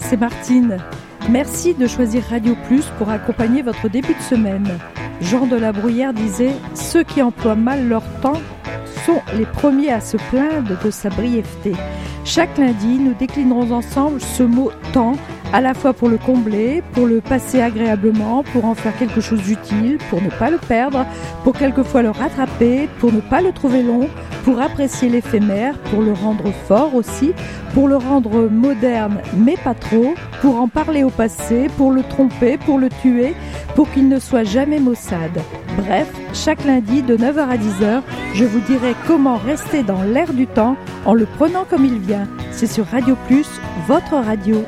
c'est Martine. Merci de choisir Radio Plus pour accompagner votre début de semaine. Jean de la Bruyère disait « Ceux qui emploient mal leur temps sont les premiers à se plaindre de sa brièveté ». Chaque lundi, nous déclinerons ensemble ce mot « temps », à la fois pour le combler, pour le passer agréablement, pour en faire quelque chose d'utile, pour ne pas le perdre, pour quelquefois le rattraper, pour ne pas le trouver long, pour apprécier l'éphémère, pour le rendre fort aussi, pour le rendre moderne mais pas trop, pour en parler au passé, pour le tromper, pour le tuer, pour qu'il ne soit jamais maussade. Bref, chaque lundi de 9h à 10h, je vous dirai comment rester dans l'air du temps en le prenant comme il vient. C'est sur Radio Plus, votre radio.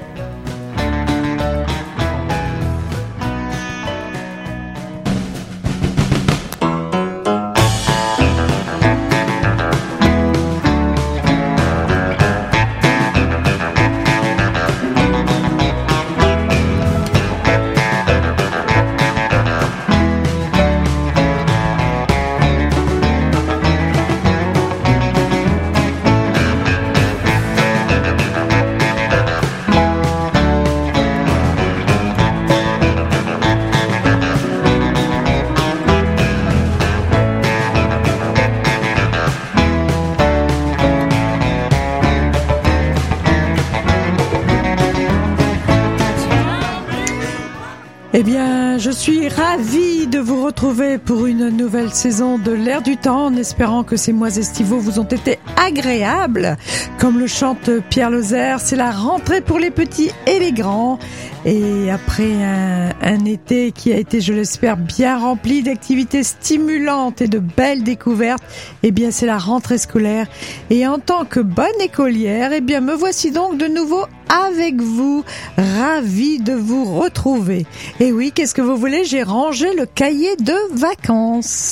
Eh bien, je suis ravie de vous retrouver pour une nouvelle saison de l'Air du Temps, en espérant que ces mois estivaux vous ont été agréables. Comme le chante Pierre Lozère, c'est la rentrée pour les petits et les grands. Et après un été qui a été, je l'espère, bien rempli d'activités stimulantes et de belles découvertes, eh bien, c'est la rentrée scolaire. Et en tant que bonne écolière, eh bien, me voici donc de nouveau avec vous, ravie de vous retrouver. Et oui, qu'est-ce que vous voulez, j'ai rangé le cahier de vacances.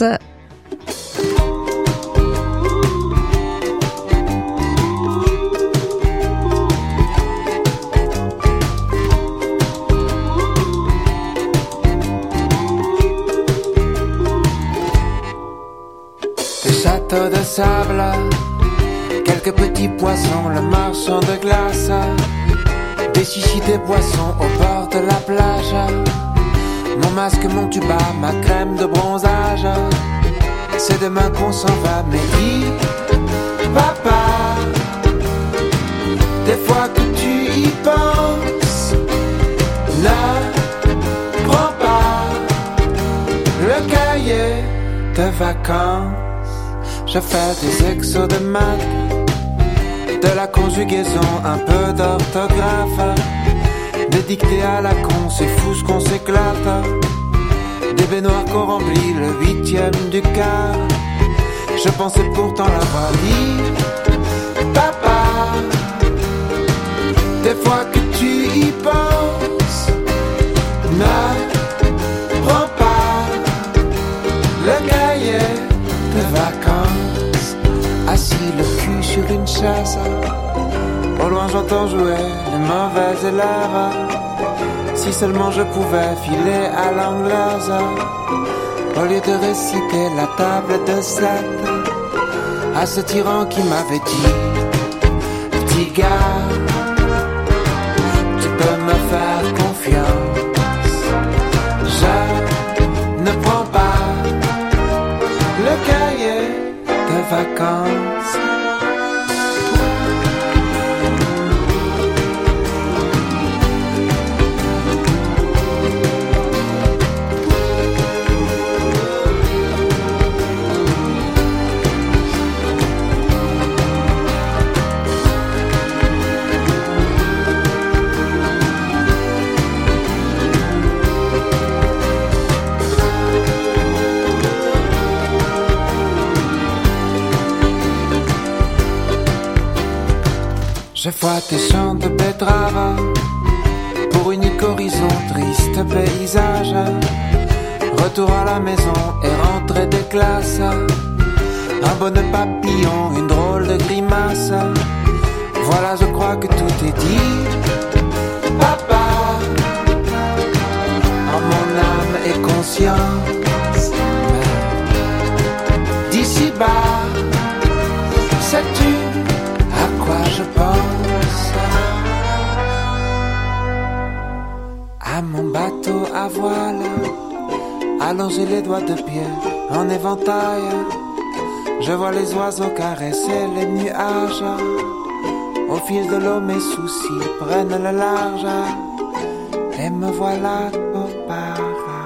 Des châteaux de sable, quelques petits poissons, le marchand de glace, des chichis, des poissons au bord de la plage, mon masque, mon tuba, ma crème de bronzage. C'est demain qu'on s'en va, mais dis, papa, des fois que tu y penses, ne prends pas le cahier de vacances. Je fais des exos de maths, de la conjugaison, un peu d'orthographe, des dictées à la con, c'est fou ce qu'on s'éclate, des baignoires qu'on remplit le 8e du quart. Je pensais pourtant l'avoir dit, papa, des fois que tu y penses, ne prends pas le cahier de vacances. Assis le cul sur une chaise, au loin j'entends jouer les mauvais élèves. Si seulement je pouvais filer à l'anglaise, au lieu de réciter la table de 7, à ce tyran qui m'avait dit, petit gars, tu peux me faire confiance. Je ne prends pas le cahier de vacances. Je vois tes champs de betteraves, pour unique horizon, triste paysage. Retour à la maison et rentrée des classes, un bonnet papillon, une drôle de grimace. Voilà, je crois que tout est dit, papa, en mon âme et conscience. D'ici bas, sais-tu à quoi je pense? allonger les doigts de pied en éventail. Je vois les oiseaux caresser les nuages. Au fil de l'eau mes soucis prennent le large. Et me voilà au paradis.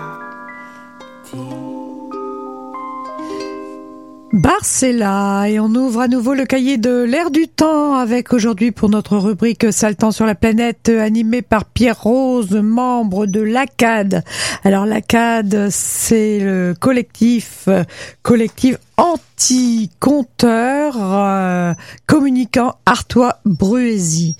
Barcella, et on ouvre à nouveau le cahier de l'air du temps avec aujourd'hui pour notre rubrique Sale temps sur la planète, animée par Pierre Rose, membre de l'ACAD. Alors l'ACAD, c'est le collectif anti-compteur communicant Artois-Douaisis.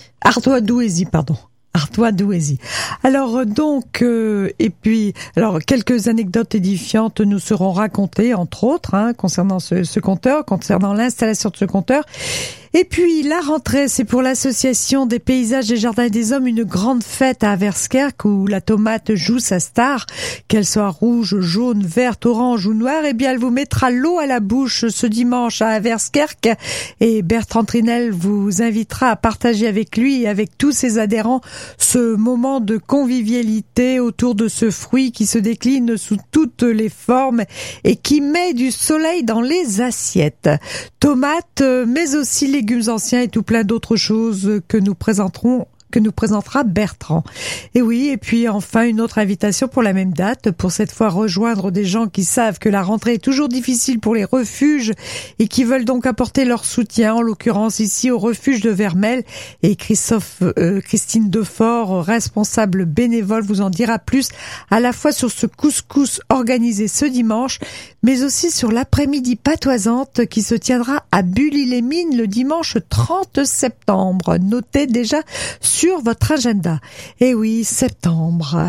Alors donc quelques anecdotes édifiantes nous seront racontées entre autres concernant ce compteur, concernant l'installation de ce compteur. Et puis la rentrée, c'est pour l'association des paysages des jardins des hommes une grande fête à Averskerk où la tomate joue sa star, qu'elle soit rouge, jaune, verte, orange ou noire. Eh bien elle vous mettra l'eau à la bouche ce dimanche à Averskerk et Bertrand Trinel vous invitera à partager avec lui et avec tous ses adhérents ce moment de convivialité autour de ce fruit qui se décline sous toutes les formes et qui met du soleil dans les assiettes. Tomates, mais aussi légumes anciens et tout plein d'autres choses que nous présentera Bertrand. Et oui, et puis enfin une autre invitation pour la même date, pour cette fois rejoindre des gens qui savent que la rentrée est toujours difficile pour les refuges et qui veulent donc apporter leur soutien, en l'occurrence ici au refuge de Vermelles. Et Christine Defort, responsable bénévole, vous en dira plus à la fois sur ce couscous organisé ce dimanche, mais aussi sur l'après-midi patoisante qui se tiendra à Bully-les-Mines le dimanche 30 septembre. Notez déjà sur votre agenda. Eh oui, septembre.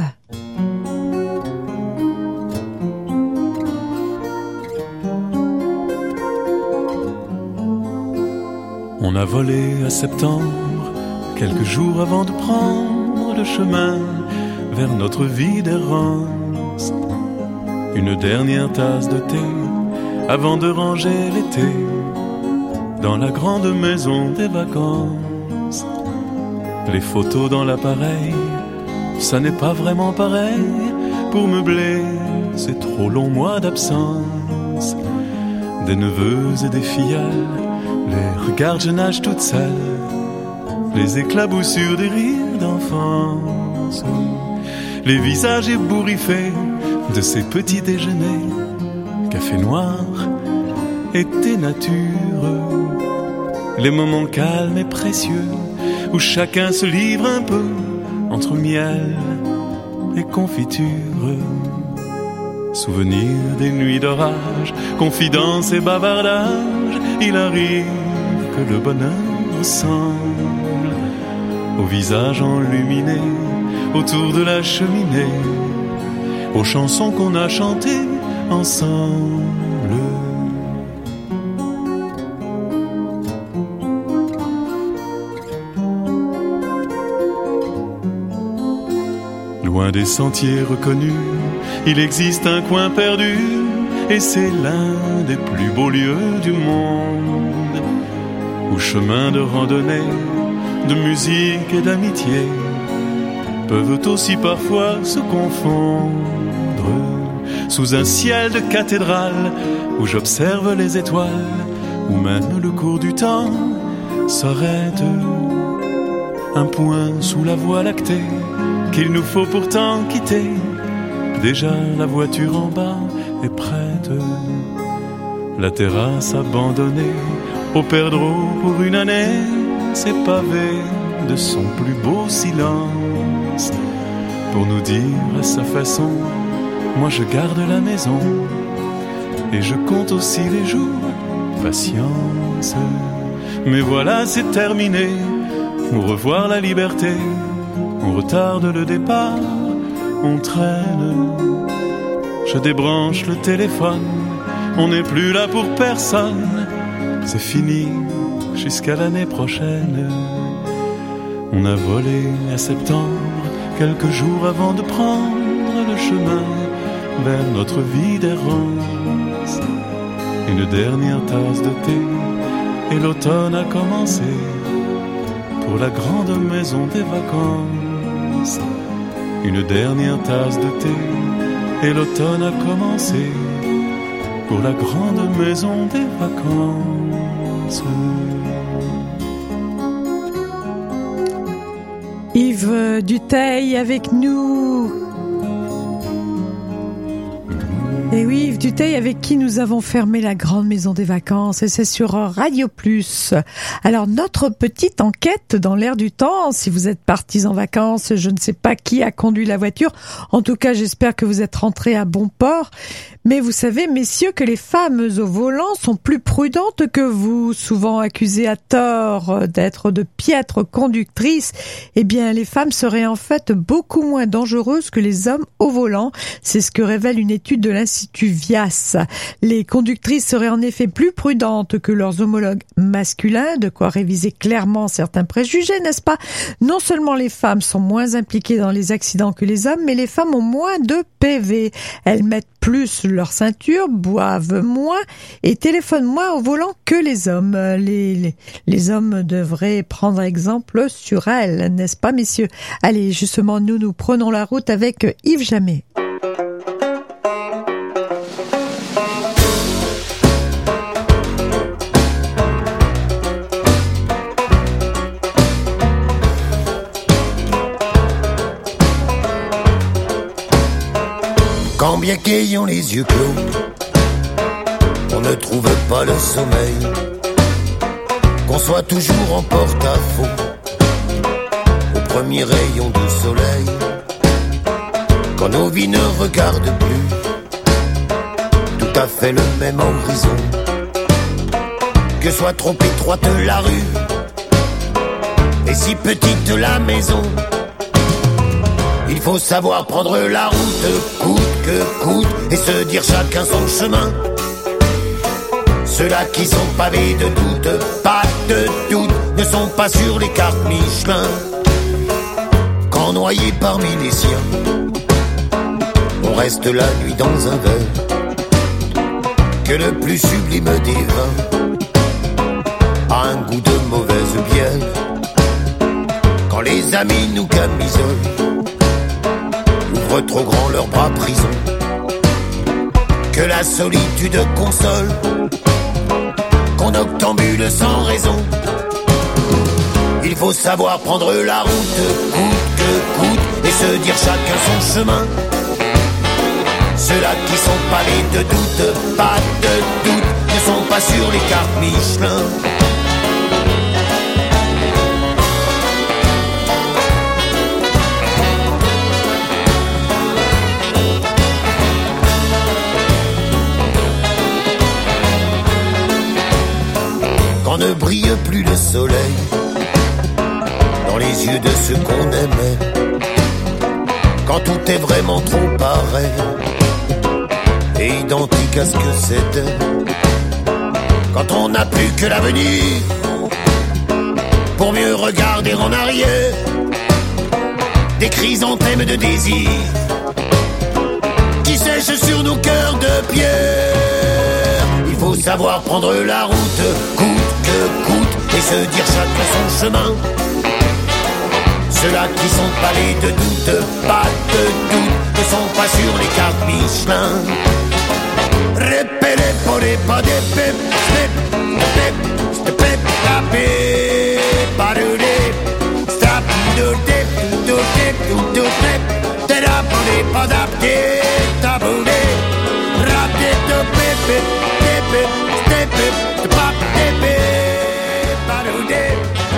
On a volé à septembre, quelques jours avant de prendre le chemin vers notre vie d'errance. Une dernière tasse de thé avant de ranger l'été dans la grande maison des vacances. Les photos dans l'appareil, ça n'est pas vraiment pareil. Pour meubler ces trop longs mois d'absence. Des neveux et des fillales, les regards je nage toute seule, les éclaboussures des rires d'enfance, les visages ébouriffés de ces petits déjeuners, café noir, été nature, les moments calmes et précieux où chacun se livre un peu entre miel et confiture. Souvenirs des nuits d'orage, confidences et bavardages, il arrive que le bonheur ressemble au visage enluminé autour de la cheminée, aux chansons qu'on a chantées ensemble. Loin des sentiers reconnus, il existe un coin perdu, et c'est l'un des plus beaux lieux du monde, où chemin de randonnée, de musique et d'amitié peuvent aussi parfois se confondre. Sous un ciel de cathédrale, où j'observe les étoiles, où même le cours du temps s'arrête. Un point sous la voie lactée qu'il nous faut pourtant quitter. Déjà la voiture en bas est prête. La terrasse abandonnée au perdreau pour une année, c'est pavé de son plus beau silence. Pour nous dire à sa façon, moi je garde la maison et je compte aussi les jours, patience. Mais voilà, c'est terminé, au revoir la liberté. On retarde le départ, on traîne. Je débranche le téléphone, on n'est plus là pour personne. C'est fini jusqu'à l'année prochaine. On a volé à septembre, quelques jours avant de prendre le chemin vers notre vie d'errance. Une dernière tasse de thé et l'automne a commencé pour la grande maison des vacances. Une dernière tasse de thé et l'automne a commencé pour la grande maison des vacances. Yves Dutheil avec nous. Et oui, Yves Dutheil avec qui nous avons fermé la grande maison des vacances, et c'est sur Radio Plus. Alors notre petite enquête dans l'air du temps, si vous êtes partis en vacances, je ne sais pas qui a conduit la voiture, en tout cas j'espère que vous êtes rentrés à bon port, mais vous savez messieurs que les femmes au volant sont plus prudentes que vous, souvent accusées à tort d'être de piètres conductrices. Eh bien les femmes seraient en fait beaucoup moins dangereuses que les hommes au volant, c'est ce que révèle une étude de l'Institut Vias. Les conductrices seraient en effet plus prudentes que leurs homologues masculins, de quoi réviser clairement certains préjugés, n'est-ce pas? Non seulement les femmes sont moins impliquées dans les accidents que les hommes, mais les femmes ont moins de PV. Elles mettent plus leur ceinture, boivent moins et téléphonent moins au volant que les hommes. Les hommes devraient prendre exemple sur elles, n'est-ce pas messieurs? Allez, justement, nous prenons la route avec Yves Jamais. Quand bien qu'ayant les yeux clos, on ne trouve pas le sommeil, qu'on soit toujours en porte-à-faux, au premier rayon du soleil, quand nos vies ne regardent plus tout à fait le même horizon, que soit trop étroite la rue et si petite la maison. Il faut savoir prendre la route, coûte que coûte, et se dire chacun son chemin. Ceux-là qui sont pavés de doute, pas de doute, ne sont pas sur les cartes Michelin. Quand noyés parmi les siens, on reste la nuit dans un verre, que le plus sublime des vins a un goût de mauvaise bière. Quand les amis nous camisolent, ouvrent trop grand leurs bras prison, que la solitude console, qu'on octambule sans raison. Il faut savoir prendre la route, coûte que coûte, et se dire chacun son chemin. Ceux-là qui sont pavés de doute, pas de doute, ne sont pas sur les cartes Michelin. Quand ne brille plus le soleil dans les yeux de ceux qu'on aimait, quand tout est vraiment trop pareil et identique à ce que c'était, quand on n'a plus que l'avenir pour mieux regarder en arrière, des chrysanthèmes de désir qui sèchent sur nos cœurs de pierre. Il faut savoir prendre la route, coûte que coûte, et se dire chacun son chemin. Ceux-là qui sont pavés de doute, pas de doute, ne sont pas sur les cartes Michelin. Repere pore pas de pep, step, step, step, tapé, parure, stap, do dep, do dep, do dep, terapore pas d'apté, taboure, rapé de pepe, tepe, stepe, de pap, tepe, parure.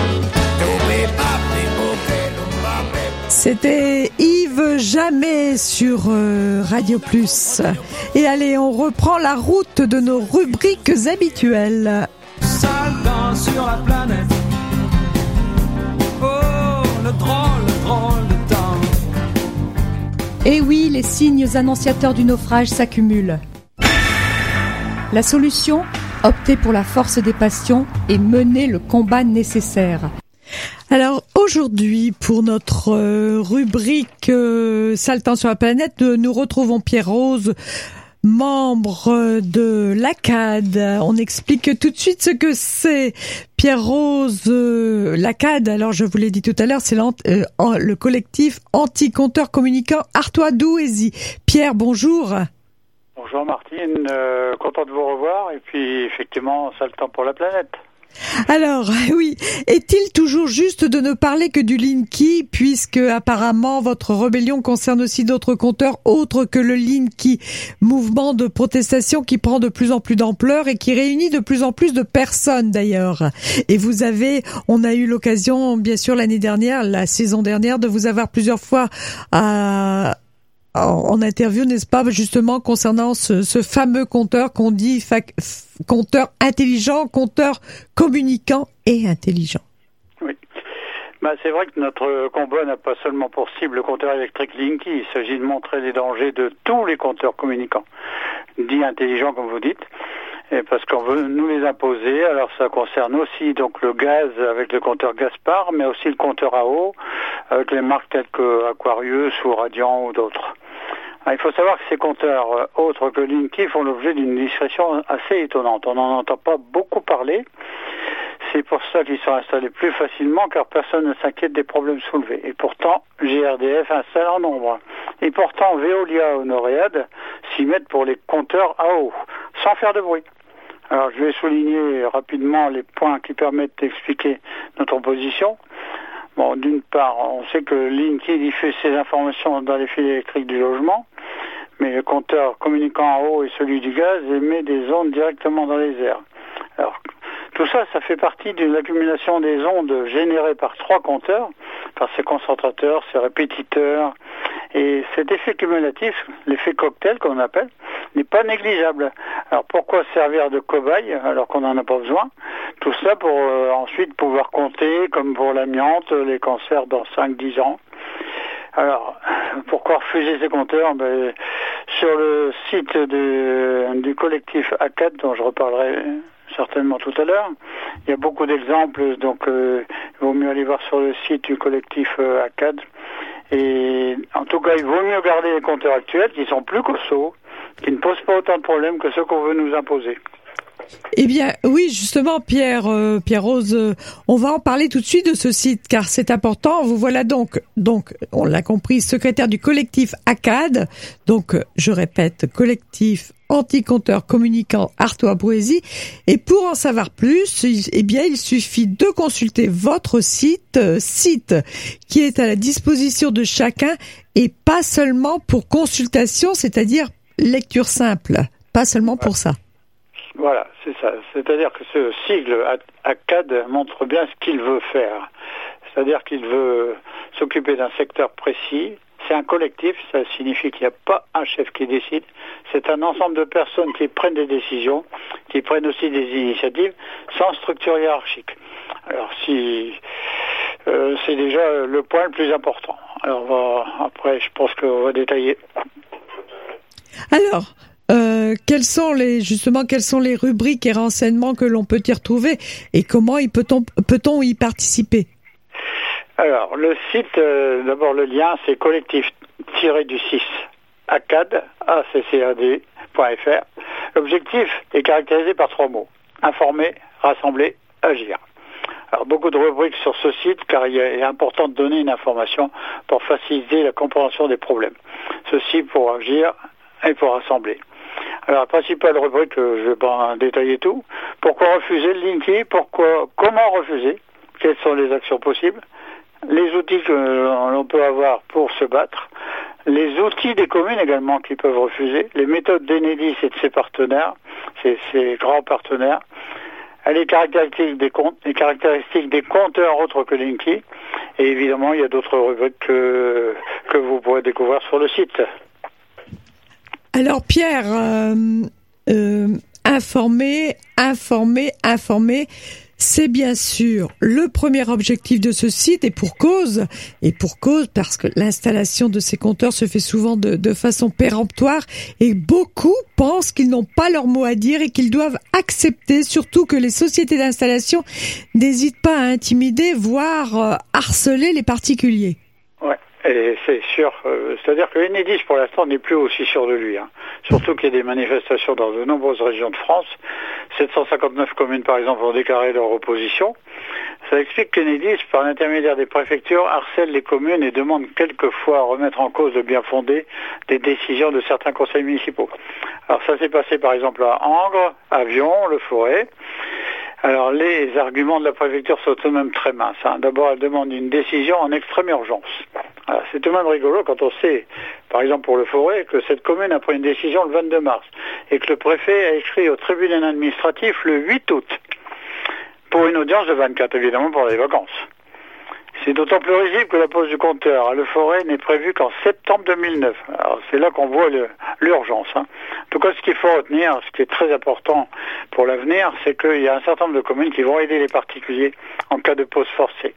C'était Yves Jamais sur Radio Plus. Et allez, on reprend la route de nos rubriques habituelles. Saltant sur la planète. Oh, le drôle de temps. Et oui, les signes annonciateurs du naufrage s'accumulent. La solution ? Opter pour la force des passions et mener le combat nécessaire. Alors aujourd'hui, pour notre rubrique Saltant sur la planète, nous retrouvons Pierre Rose membre de l'ACAD. On explique tout de suite ce que c'est. Pierre-Rose, l'ACAD, alors je vous l'ai dit tout à l'heure, c'est le collectif anti-compteurs communicants Artois-Douaisis. Pierre, bonjour. Bonjour Martine, content de vous revoir et puis effectivement, ça le temps pour la planète. Alors, oui, est-il toujours juste de ne parler que du Linky, puisque apparemment votre rébellion concerne aussi d'autres compteurs autres que le Linky, mouvement de protestation qui prend de plus en plus d'ampleur et qui réunit de plus en plus de personnes d'ailleurs. Et on a eu l'occasion, bien sûr, la saison dernière, de vous avoir plusieurs fois en interview, n'est-ce pas, justement, concernant ce fameux compteur qu'on dit compteur intelligent, compteur communicant et intelligent. Oui. C'est vrai que notre combat n'a pas seulement pour cible le compteur électrique Linky, il s'agit de montrer les dangers de tous les compteurs communicants, dits intelligents comme vous dites, et parce qu'on veut nous les imposer. Alors ça concerne aussi donc le gaz avec le compteur Gaspard, mais aussi le compteur à eau avec les marques telles que Aquarius ou Radiant ou d'autres. Il faut savoir que ces compteurs autres que Linky font l'objet d'une discrétion assez étonnante. On n'en entend pas beaucoup parler. C'est pour ça qu'ils sont installés plus facilement, car personne ne s'inquiète des problèmes soulevés. Et pourtant, GRDF installe en nombre. Et pourtant, Veolia ou Noréade s'y mettent pour les compteurs à eau, sans faire de bruit. Alors, je vais souligner rapidement les points qui permettent d'expliquer notre position. Bon, d'une part, on sait que Linky diffuse ses informations dans les fils électriques du logement, mais le compteur communicant en haut et celui du gaz émet des ondes directement dans les airs. Alors, tout ça, ça fait partie de l'accumulation des ondes générées par 3 compteurs, par ces concentrateurs, ces répétiteurs. Et cet effet cumulatif, l'effet cocktail qu'on appelle, n'est pas négligeable. Alors pourquoi servir de cobaye alors qu'on n'en a pas besoin? Tout ça pour ensuite pouvoir compter, comme pour l'amiante, les cancers dans 5-10 ans. Alors, pourquoi refuser ces compteurs? Sur le site du collectif ACAD, dont je reparlerai certainement tout à l'heure, il y a beaucoup d'exemples, donc il vaut mieux aller voir sur le site du collectif ACAD. Et en tout cas, il vaut mieux garder les compteurs actuels qui sont plus costauds, qui ne posent pas autant de problèmes que ceux qu'on veut nous imposer. Eh bien, oui, justement, Pierre-Rose, on va en parler tout de suite de ce site, car c'est important. Vous voilà donc, on l'a compris, secrétaire du collectif ACAD. Donc, je répète, collectif anti-compteurs communicants Artois-Douaisis. Et pour en savoir plus, eh bien, il suffit de consulter votre site qui est à la disposition de chacun et pas seulement pour consultation, c'est-à-dire lecture simple. Pas seulement pour ça. Voilà, c'est ça. C'est-à-dire que ce sigle ACAD montre bien ce qu'il veut faire. C'est-à-dire qu'il veut s'occuper d'un secteur précis. C'est un collectif, ça signifie qu'il n'y a pas un chef qui décide. C'est un ensemble de personnes qui prennent des décisions, qui prennent aussi des initiatives, sans structure hiérarchique. Alors c'est déjà le point le plus important. Alors après, je pense qu'on va détailler. Alors, quelles sont les rubriques et renseignements que l'on peut y retrouver et comment peut-on y participer? Alors, le site, d'abord le lien, c'est collectif-du-6 acad.fr. L'objectif est caractérisé par 3 mots: informer, rassembler, agir. Alors, beaucoup de rubriques sur ce site, car il est important de donner une information pour faciliter la compréhension des problèmes. Ceci pour agir et pour rassembler. Alors, la principale rubrique, je ne vais pas détailler tout. Pourquoi refuser le Linky? Comment refuser? Quelles sont les actions possibles? Les outils que l'on peut avoir pour se battre. Les outils des communes également qui peuvent refuser. Les méthodes d'Enedis et de ses partenaires, ses grands partenaires. Les caractéristiques des compteurs autres que Linky. Et évidemment, il y a d'autres rubriques que vous pourrez découvrir sur le site. Alors Pierre, informer, c'est bien sûr le premier objectif de ce site et pour cause parce que l'installation de ces compteurs se fait souvent de façon péremptoire et beaucoup pensent qu'ils n'ont pas leur mot à dire et qu'ils doivent accepter, surtout que les sociétés d'installation n'hésitent pas à intimider, voire harceler les particuliers. Ouais, Et c'est sûr, c'est-à-dire que Enedis, pour l'instant, n'est plus aussi sûr de lui. Surtout qu'il y a des manifestations dans de nombreuses régions de France. 759 communes, par exemple, ont déclaré leur opposition. Ça explique qu'Enedis, par l'intermédiaire des préfectures, harcèle les communes et demande quelquefois à remettre en cause le bien fondé des décisions de certains conseils municipaux. Alors ça s'est passé, par exemple, à Angres, Avion, Le Forêt. Alors les arguments de la préfecture sont tout de même très minces. D'abord, elle demande une décision en extrême urgence. Alors, c'est tout de même rigolo quand on sait, par exemple pour Le Forêt, que cette commune a pris une décision le 22 mars et que le préfet a écrit au tribunal administratif le 8 août pour une audience de 24, évidemment, pour les vacances. C'est d'autant plus risible que la pose du compteur à Le Forêt n'est prévue qu'en septembre 2009. Alors c'est là qu'on voit l'urgence. En tout cas, ce qu'il faut retenir, ce qui est très important pour l'avenir, c'est qu'il y a un certain nombre de communes qui vont aider les particuliers en cas de pose forcée.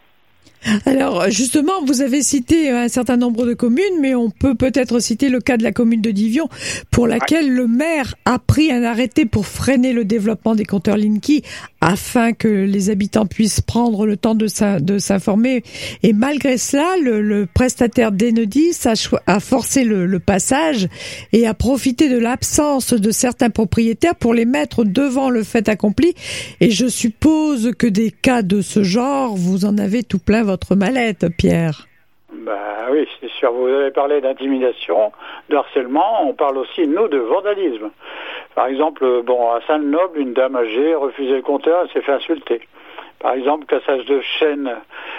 Alors justement, vous avez cité un certain nombre de communes, mais on peut peut-être citer le cas de la commune de Divion, pour laquelle le maire a pris un arrêté pour freiner le développement des compteurs Linky, afin que les habitants puissent prendre le temps de s'informer. Et malgré cela, le prestataire d'Enedis a forcé le passage et a profité de l'absence de certains propriétaires pour les mettre devant le fait accompli. Et je suppose que des cas de ce genre, vous en avez tout plein votre mallette, Pierre. Oui, c'est sûr. Vous avez parlé d'intimidation, de harcèlement. On parle aussi, nous, de vandalisme. Par exemple, à Saint-Lenoble, une dame âgée refusait le compteur, elle s'est fait insulter. Par exemple, cassage de chaîne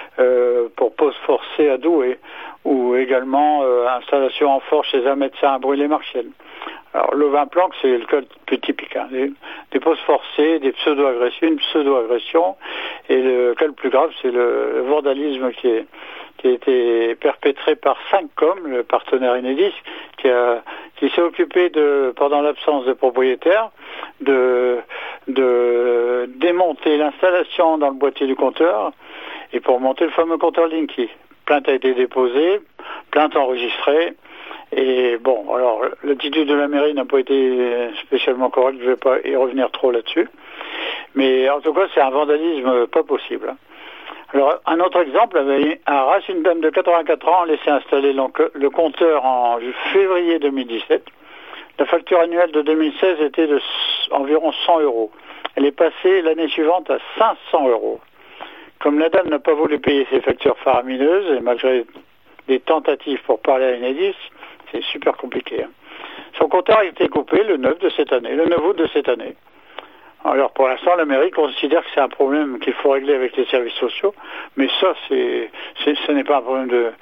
pour pose forcée à Douai, ou également installation en force chez un médecin à Brûlé-Marchienne. Alors, le vin planque, c'est le cas le plus typique. Des poses forcées, des pseudo-agressions, une pseudo-agression. Et le cas le plus grave, c'est le vandalisme qui a été perpétré par 5Com, le partenaire Enedis, qui s'est occupé pendant l'absence de propriétaire, de démonter l'installation dans le boîtier du compteur et pour monter le fameux compteur Linky. Plainte a été déposée, plainte enregistrée. Et alors l'attitude de la mairie n'a pas été spécialement correcte, je ne vais pas y revenir trop là-dessus. Mais en tout cas, c'est un vandalisme pas possible. Alors, un autre exemple, à Arras, une dame de 84 ans a laissé installer le compteur en février 2017. La facture annuelle de 2016 était de environ 100 €. Elle est passée l'année suivante à 500 €. Comme la dame n'a pas voulu payer ses factures faramineuses, et malgré des tentatives pour parler à Enedis, c'est super compliqué. Son compteur a été coupé le 9 août de cette année. Alors pour l'instant, la mairie considère que c'est un problème qu'il faut régler avec les services sociaux, mais ça, ce n'est pas un problème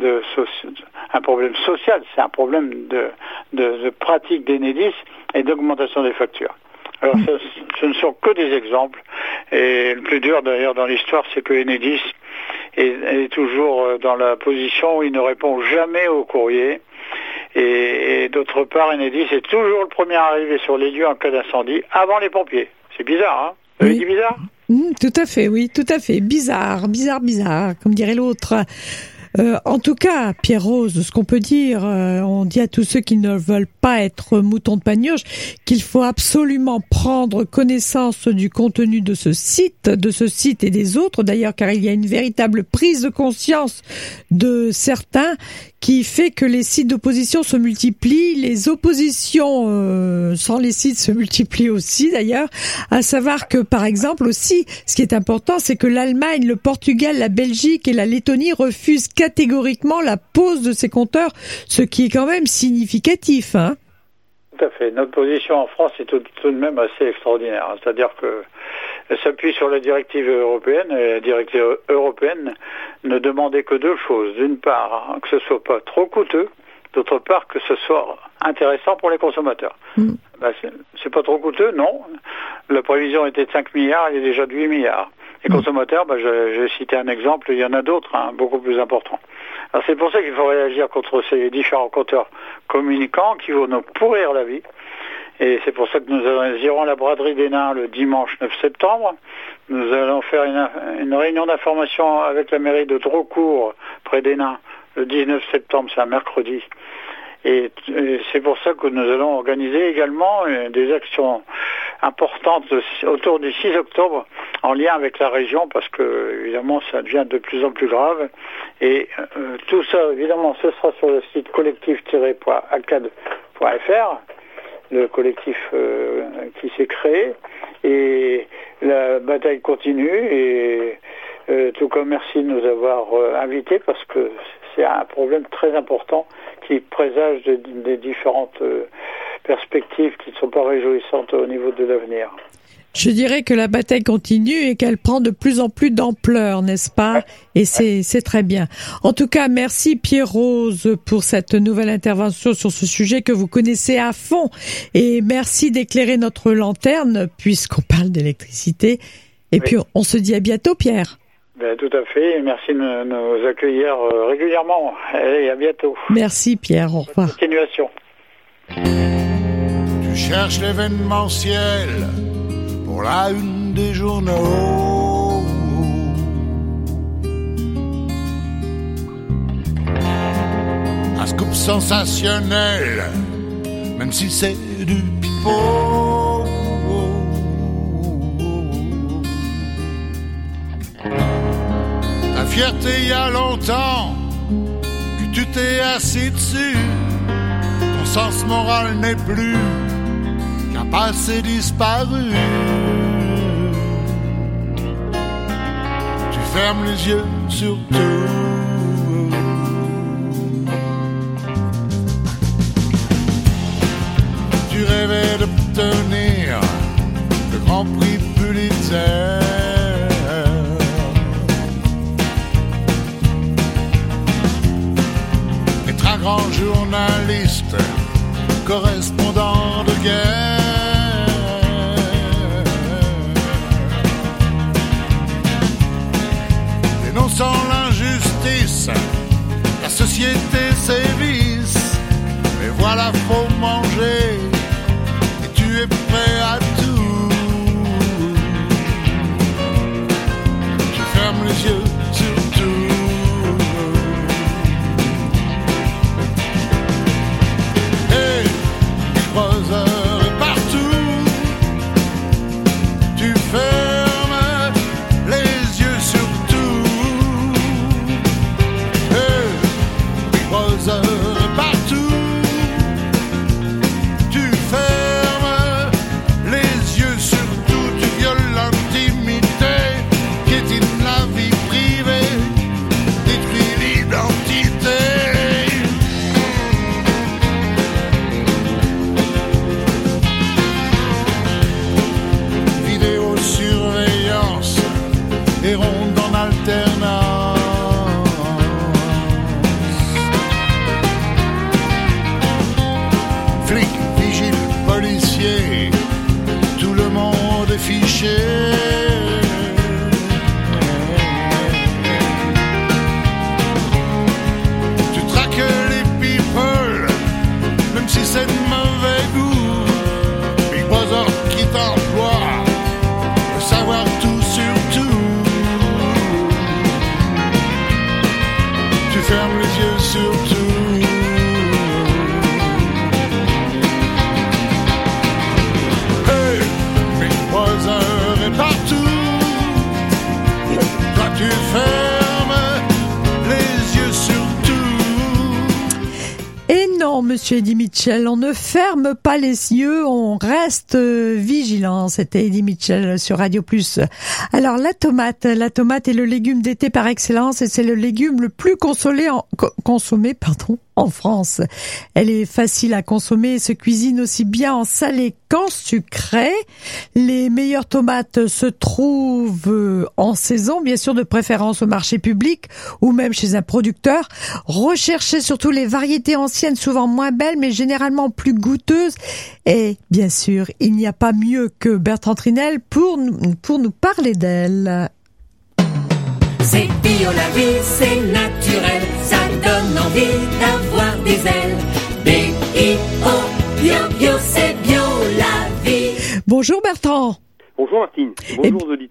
un problème social, c'est un problème de pratique d'Enedis et d'augmentation des factures. Alors ce ne sont que des exemples, et le plus dur d'ailleurs dans l'histoire, c'est que Enedis est toujours dans la position où il ne répond jamais aux courriers. Et d'autre part, Enedis est toujours le premier à arriver sur les lieux en cas d'incendie, avant les pompiers. C'est bizarre, hein? Vous avez dit bizarre? Tout à fait, oui, tout à fait. Bizarre, comme dirait l'autre. En tout cas, Pierre-Rose, ce qu'on peut dire, on dit à tous ceux qui ne veulent pas être moutons de Panurge qu'il faut absolument prendre connaissance du contenu de ce site et des autres d'ailleurs, car il y a une véritable prise de conscience de certains qui fait que les sites d'opposition se multiplient, les oppositions sans les sites se multiplient aussi d'ailleurs, à savoir que par exemple aussi, ce qui est important, c'est que l'Allemagne, le Portugal, la Belgique et la Lettonie refusent catégoriquement la pose de ces compteurs, ce qui est quand même significatif, hein. Tout à fait. Notre position en France est tout de même assez extraordinaire. C'est-à-dire qu'elle s'appuie sur la directive européenne, et la directive européenne ne demandait que deux choses. D'une part, que ce soit pas trop coûteux, d'autre part, que ce soit intéressant pour les consommateurs. C'est pas trop coûteux, non. La prévision était de 5 milliards, elle est déjà de 8 milliards. Les consommateurs, je vais citer un exemple, il y en a d'autres, beaucoup plus importants. Alors c'est pour ça qu'il faut réagir contre ces différents compteurs communicants qui vont nous pourrir la vie. Et c'est pour ça que nous irons à la braderie des Nains le dimanche 9 septembre. Nous allons faire une réunion d'information avec la mairie de Drocourt, près des Nains, le 19 septembre, c'est un mercredi. Et c'est pour ça que nous allons organiser également des actions importante autour du 6 octobre en lien avec la région parce que évidemment ça devient de plus en plus grave et tout ça évidemment ce sera sur le site collectif-acad.fr, le collectif qui s'est créé, et la bataille continue et tout comme merci de nous avoir invités parce que c'est un problème très important qui présage des différentes perspectives qui ne sont pas réjouissantes au niveau de l'avenir. Je dirais que la bataille continue et qu'elle prend de plus en plus d'ampleur, n'est-ce pas ? Ouais. Et c'est très bien. En tout cas, merci Pierre-Rose pour cette nouvelle intervention sur ce sujet que vous connaissez à fond. Et merci d'éclairer notre lanterne puisqu'on parle d'électricité. Et puis, on se dit à bientôt, Pierre. Ben, tout à fait. Merci de nous accueillir régulièrement. Et à bientôt. Merci, Pierre. Au revoir. Continuation. Tu cherches l'événementiel pour la une des journaux. Un scoop sensationnel, même si c'est du pipeau. Ta fierté il y a longtemps que tu t'es assis dessus. Ton sens moral n'est plus qu'un passé disparu. Tu fermes les yeux sur tout. Tu rêvais d'obtenir le Grand Prix Pulitzer. Être un grand journaliste, correspondant de guerre. Dénonçant l'injustice, la société sévisse. Mais voilà, faut manger, et tu es prêt à tout. Tu fermes les yeux sur tout. Hey, croiseur est partout. Tu fermes les yeux sur tout. Hey, croiseur est partout. Tu fermes les yeux sur tout. Tu violes l'intimité, piétines la vie privée, détruis l'identité. Vidéosurveillance et ronde en alternance. Flics, vigiles, policiers, tout le monde est fiché. Tu traques les people, même si c'est de mauvais goût. Big Brother qui t'emploie, veut savoir tout sur tout. Tu fermes les yeux sur tout. Hey, Big Brother est partout. Toi tu fermes les yeux sur tout. Et non, monsieur Eddie Mitchell, on ne ferme pas les yeux, on reste vigilant. C'était Eddie Mitchell sur Radio Plus. Alors, la tomate est le légume d'été par excellence et c'est le légume le plus consommé en France. Elle est facile à consommer et se cuisine aussi bien en salé qu'en sucré. Les meilleures tomates se trouvent en saison, bien sûr de préférence au marché public ou même chez un producteur. Recherchez surtout les variétés anciennes, souvent moins belles mais généralement plus goûteuses. Et bien sûr, il n'y a pas mieux que Bertrand Trinel pour nous parler d'elle. C'est bio la vie, c'est naturel, ça donne envie d'avoir des ailes. B-I-O, bio, bio, c'est bio la vie. Bonjour Bertrand. Bonjour Martine, bonjour aux auditeurs.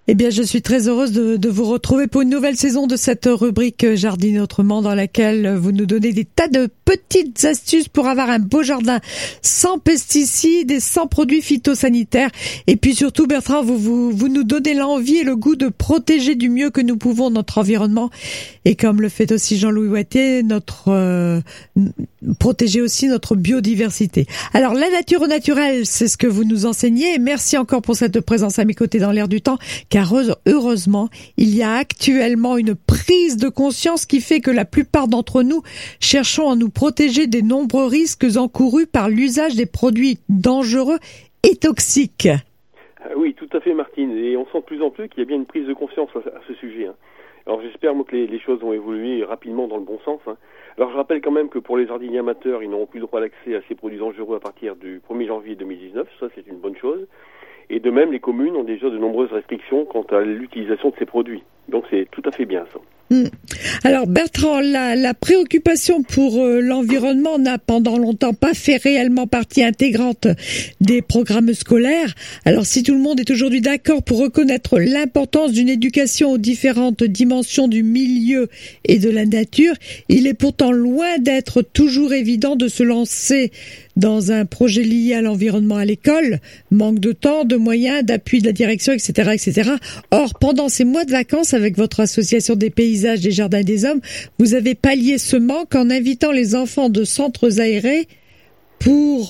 Eh bien, je suis très heureuse de vous retrouver pour une nouvelle saison de cette rubrique Jardiner autrement, dans laquelle vous nous donnez des tas de petites astuces pour avoir un beau jardin sans pesticides et sans produits phytosanitaires. Et puis surtout, Bertrand, vous nous donnez l'envie et le goût de protéger du mieux que nous pouvons notre environnement. Et comme le fait aussi Jean-Louis Wattier, protéger aussi notre biodiversité. Alors, la nature au naturel, c'est ce que vous nous enseignez. Merci encore pour cette présence à mes côtés dans l'air du temps, car heureusement, il y a actuellement une prise de conscience qui fait que la plupart d'entre nous cherchons à nous protéger des nombreux risques encourus par l'usage des produits dangereux et toxiques. Oui, tout à fait, Martine. Et on sent de plus en plus qu'il y a bien une prise de conscience à ce sujet. Alors j'espère moi, que les choses vont évoluer rapidement dans le bon sens. Alors je rappelle quand même que pour les jardiniers amateurs, ils n'auront plus le droit d'accès à ces produits dangereux à partir du 1er janvier 2019. Ça, c'est une bonne chose. Et de même, les communes ont déjà de nombreuses restrictions quant à l'utilisation de ces produits. Donc c'est tout à fait bien ça. Alors Bertrand, la préoccupation pour l'environnement n'a pendant longtemps pas fait réellement partie intégrante des programmes scolaires. Alors si tout le monde est aujourd'hui d'accord pour reconnaître l'importance d'une éducation aux différentes dimensions du milieu et de la nature, il est pourtant loin d'être toujours évident de se lancer dans un projet lié à l'environnement à l'école. Manque de temps, de moyens, d'appui de la direction, etc., etc. Or, pendant ces mois de vacances, avec votre association des paysages des jardins des hommes, vous avez pallié ce manque en invitant les enfants de centres aérés pour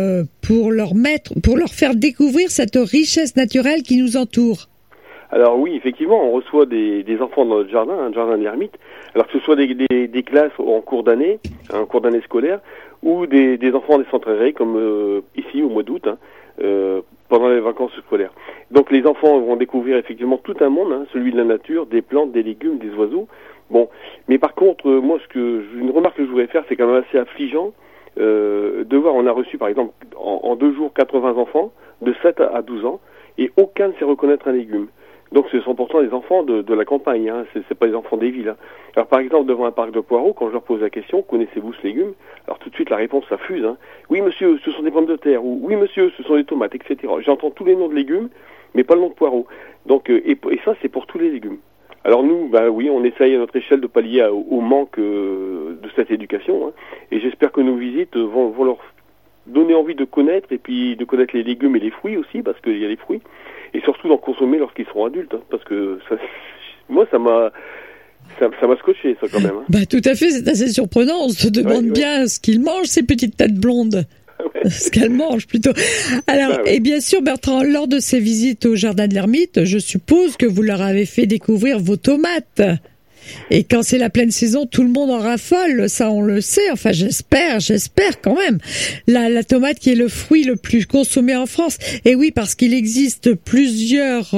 leur faire découvrir cette richesse naturelle qui nous entoure. Alors oui, effectivement, on reçoit des enfants dans notre jardin, un jardin de l'ermite. Alors que ce soit des classes en cours d'année scolaire, ou des enfants des centres aérés, comme ici au mois d'août, pendant les vacances scolaires. Donc les enfants vont découvrir effectivement tout un monde, celui de la nature, des plantes, des légumes, des oiseaux. Bon, mais par contre, moi, une remarque que je voudrais faire, c'est quand même assez affligeant de voir, on a reçu par exemple en 2 jours 80 enfants de 7 à 12 ans, et aucun ne sait reconnaître un légume. Donc ce sont pourtant des enfants de la campagne, c'est pas des enfants des villes. Alors par exemple devant un parc de poireaux, quand je leur pose la question, connaissez-vous ce légume? Alors tout de suite la réponse ça fuse. Oui monsieur, ce sont des pommes de terre, ou oui monsieur, ce sont des tomates, etc. J'entends tous les noms de légumes, mais pas le nom de poireaux. Donc et ça c'est pour tous les légumes. Alors nous, oui, on essaye à notre échelle de pallier au manque de cette éducation, et j'espère que nos visites vont leur donner envie de connaître, et puis de connaître les légumes et les fruits aussi, parce qu'il y a les fruits, et surtout d'en consommer lorsqu'ils seront adultes, parce que ça m'a scotché, ça, quand même. Tout à fait, c'est assez surprenant, on se demande bien ce qu'ils mangent, ces petites têtes blondes. Ce qu'elles mangent, plutôt. Alors, et bien sûr, Bertrand, lors de ces visites au Jardin de l'Ermite, je suppose que vous leur avez fait découvrir vos tomates. Et quand c'est la pleine saison, tout le monde en raffole, ça on le sait, enfin j'espère quand même. La tomate qui est le fruit le plus consommé en France. Et oui, parce qu'il existe plusieurs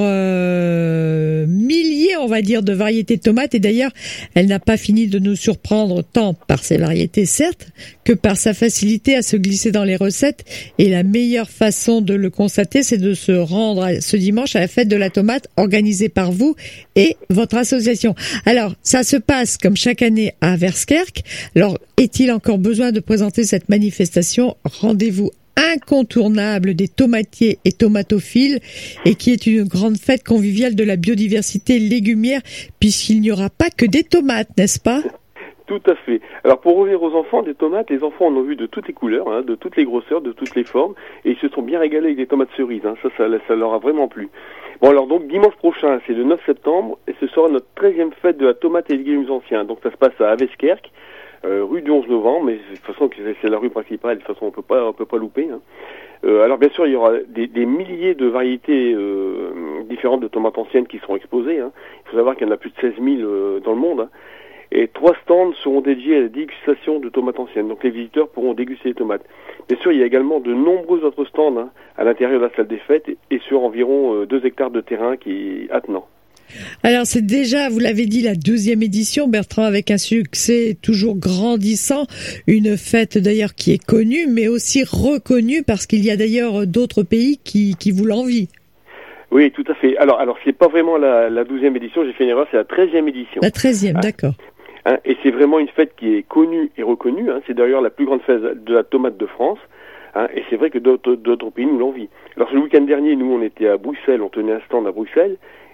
milliers, on va dire, de variétés de tomates. Et d'ailleurs, elle n'a pas fini de nous surprendre tant par ses variétés, certes, que par sa facilité à se glisser dans les recettes. Et la meilleure façon de le constater, c'est de se rendre ce dimanche à la fête de la tomate organisée par vous et votre association. Alors, ça se passe comme chaque année à Verskerk. Alors, est-il encore besoin de présenter cette manifestation? Rendez-vous incontournable des tomatiers et tomatophiles, et qui est une grande fête conviviale de la biodiversité légumière, puisqu'il n'y aura pas que des tomates, n'est-ce pas? Tout à fait. Alors pour revenir aux enfants, des tomates, les enfants en ont vu de toutes les couleurs, de toutes les grosseurs, de toutes les formes, et ils se sont bien régalés avec des tomates cerises. Ça leur a vraiment plu. Bon, alors donc dimanche prochain, c'est le 9 septembre, et ce sera notre 13e fête de la tomate et des légumes anciens. Donc ça se passe à Aveskerk, rue du 11 novembre, mais de toute façon c'est la rue principale, de toute façon on peut pas louper. Alors bien sûr il y aura des milliers de variétés différentes de tomates anciennes qui seront exposées. Il faut savoir qu'il y en a plus de 16 000 dans le monde. Et 3 stands seront dédiés à la dégustation de tomates anciennes. Donc les visiteurs pourront déguster les tomates. Bien sûr, il y a également de nombreux autres stands à l'intérieur de la salle des fêtes et sur environ 2 hectares de terrain qui est attenant. Alors c'est déjà, vous l'avez dit, la 2e édition, Bertrand, avec un succès toujours grandissant. Une fête d'ailleurs qui est connue, mais aussi reconnue, parce qu'il y a d'ailleurs d'autres pays qui vous l'envient. Oui, tout à fait. Alors c'est pas vraiment la 12e édition, j'ai fait une erreur, c'est la 13e édition. La 13e, d'accord. Et c'est vraiment une fête qui est connue et reconnue. C'est d'ailleurs la plus grande fête de la tomate de France. Et c'est vrai que d'autres pays nous l'envient. Alors, le week-end dernier, nous, on était à Bruxelles, on tenait un stand à Bruxelles.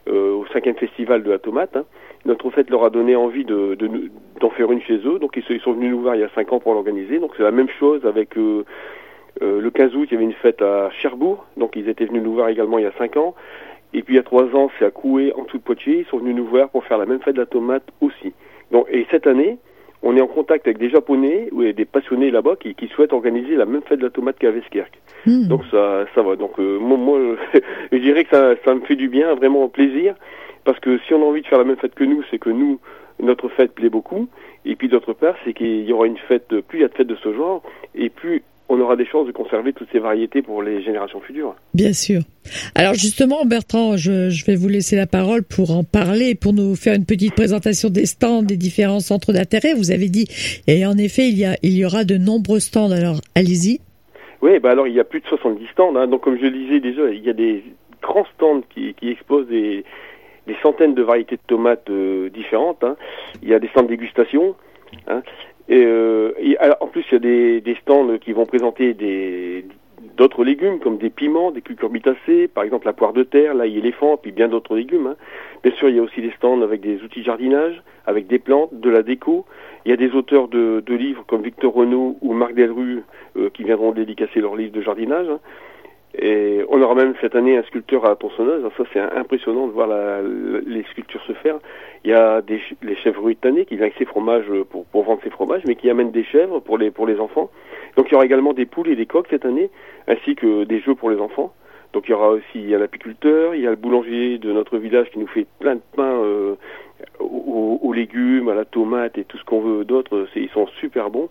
au 5e festival de la tomate. Hein. Notre fête leur a donné envie d'en faire une chez eux, donc ils sont venus nous voir il y a 5 ans pour l'organiser. Donc c'est la même chose avec le 15 août, il y avait une fête à Cherbourg, donc ils étaient venus nous voir également il y a 5 ans. Et puis il y a 3 ans, c'est à Coué, en dessous de Poitiers, ils sont venus nous voir pour faire la même fête de la tomate aussi. Donc, et cette année, on est en contact avec des Japonais ou des passionnés là-bas qui souhaitent organiser la même fête de la tomate qu'à Veskerk. Donc ça va. Donc moi je dirais que ça me fait du bien, vraiment plaisir, parce que si on a envie de faire la même fête que nous, c'est que nous, notre fête plaît beaucoup. Et puis d'autre part, c'est qu'il y aura une fête, plus il y a de fêtes de ce genre, et plus on aura des chances de conserver toutes ces variétés pour les générations futures. Bien sûr. Alors justement, Bertrand, je vais vous laisser la parole pour en parler, pour nous faire une petite présentation des stands, des différents centres d'intérêt. Vous avez dit, et en effet, il y aura de nombreux stands. Alors, allez-y. Oui, alors il y a plus de 70 stands. Hein. Donc comme je le disais déjà, il y a des grands stands qui exposent des centaines de variétés de tomates différentes. Hein. Il y a des stands de dégustation. Hein. Et alors, en plus, il y a des stands qui vont présenter d'autres légumes, comme des piments, des cucurbitacées, par exemple la poire de terre, l'ail éléphant, puis bien d'autres légumes. Hein. Bien sûr, il y a aussi des stands avec des outils de jardinage, avec des plantes, de la déco. Il y a des auteurs de livres comme Victor Renaud ou Marc Delrue qui viendront dédicacer leurs livres de jardinage. Hein. Et on aura même cette année un sculpteur à la tronçonneuse. Ça, c'est impressionnant de voir les sculptures se faire. Il y a les chèvres tannées qui viennent avec ses fromages pour vendre ses fromages, mais qui amènent des chèvres pour les enfants. Donc il y aura également des poules et des coqs cette année, ainsi que des jeux pour les enfants. Donc il y aura aussi l'apiculteur, il y a le boulanger de notre village qui nous fait plein de pain aux légumes, à la tomate et tout ce qu'on veut d'autre. Ils sont super bons.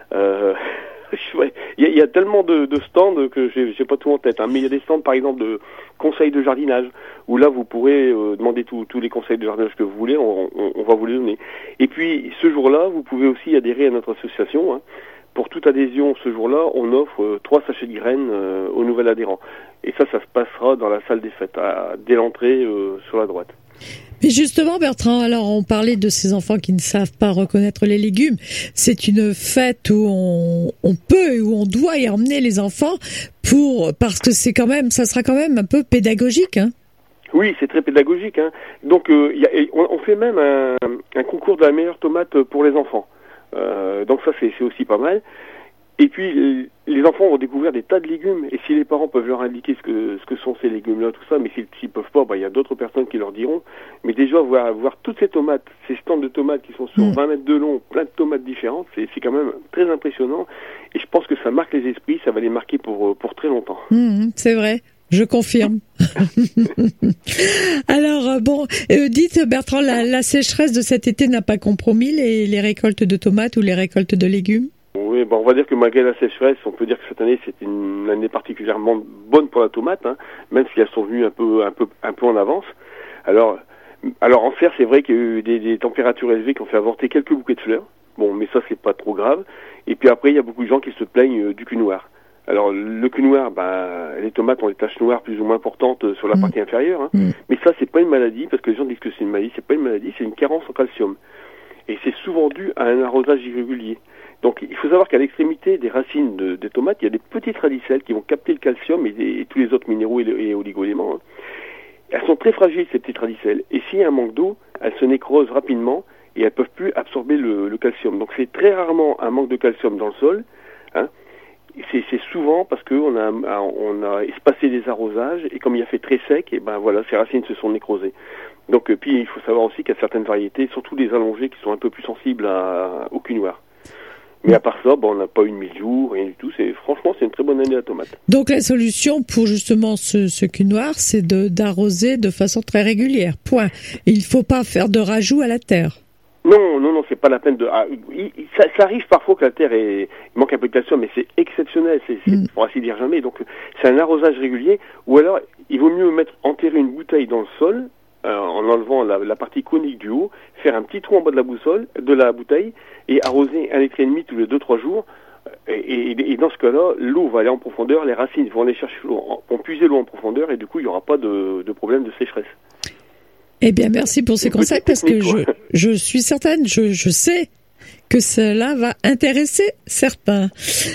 Il y a tellement de stands que j'ai pas tout en tête, hein. Mais il y a des stands par exemple de conseils de jardinage où là vous pourrez demander tous les conseils de jardinage que vous voulez, on va vous les donner. Et puis ce jour-là, vous pouvez aussi adhérer à notre association. Hein. Pour toute adhésion ce jour-là, on offre 3 sachets de graines aux nouveaux adhérents. Et ça se passera dans la salle des fêtes, dès l'entrée sur la droite. Mais justement, Bertrand, alors on parlait de ces enfants qui ne savent pas reconnaître les légumes. C'est une fête où on peut et où on doit y emmener les enfants parce que ça sera quand même un peu pédagogique, hein. Oui, c'est très pédagogique, hein. Donc on fait même un concours de la meilleure tomate pour les enfants. Donc ça c'est aussi pas mal. Et puis les enfants vont découvrir des tas de légumes, et si les parents peuvent leur indiquer ce que sont ces légumes-là, tout ça, mais s'ils peuvent pas, il y a d'autres personnes qui leur diront. Mais déjà voir toutes ces tomates, ces stands de tomates qui sont sur 20 mètres de long, plein de tomates différentes, c'est quand même très impressionnant. Et je pense que ça marque les esprits, ça va les marquer pour très longtemps. C'est vrai. Je confirme. Alors, dites Bertrand, la sécheresse de cet été n'a pas compromis les récoltes de tomates ou les récoltes de légumes? Oui, on va dire que malgré la sécheresse, on peut dire que cette année c'est une année particulièrement bonne pour la tomate, hein, même si elles sont venues un peu en avance. Alors en serre, c'est vrai qu'il y a eu des températures élevées qui ont fait avorter quelques bouquets de fleurs. Bon, mais ça c'est pas trop grave. Et puis après, il y a beaucoup de gens qui se plaignent du cul noir. Alors le cul noir, les tomates ont des taches noires plus ou moins importantes sur la partie inférieure, hein. Mais ça c'est pas une maladie, parce que les gens disent que c'est une maladie. C'est pas une maladie, c'est une carence en calcium. Et c'est souvent dû à un arrosage irrégulier. Donc il faut savoir qu'à l'extrémité des racines des tomates, il y a des petites radicelles qui vont capter le calcium et tous les autres minéraux et oligo-éléments. Hein. Elles sont très fragiles, ces petites radicelles. Et s'il y a un manque d'eau, elles se nécrosent rapidement et elles peuvent plus absorber le calcium. Donc c'est très rarement un manque de calcium dans le sol. Hein. C'est souvent parce qu'on a espacé des arrosages et comme il a fait très sec, et ces racines se sont nécrosées. Donc puis il faut savoir aussi qu'il y a certaines variétés, surtout des allongées, qui sont un peu plus sensibles au cul noir. Mais à part ça, on n'a pas eu de mildiou, rien du tout. Franchement, c'est une très bonne année à la tomate. Donc la solution pour justement ce cul noir, c'est d'arroser de façon très régulière. Point. Il ne faut pas faire de rajout à la terre. Non, c'est pas la peine de. Ça arrive parfois que la terre il manque un peu de calcium, mais c'est exceptionnel. C'est pour ainsi dire jamais. Donc c'est un arrosage régulier. Ou alors, il vaut mieux enterrer une bouteille dans le sol. En enlevant la partie conique du haut, faire un petit trou en bas de la bouteille et arroser 1,5 litre tous les 2-3 jours. Et dans ce cas-là, l'eau va aller en profondeur, les racines vont aller chercher l'eau, vont puiser l'eau en profondeur et du coup, il n'y aura pas de problème de sécheresse. Eh bien, merci pour ces conseils parce que je suis certaine, je sais que cela va intéresser certains.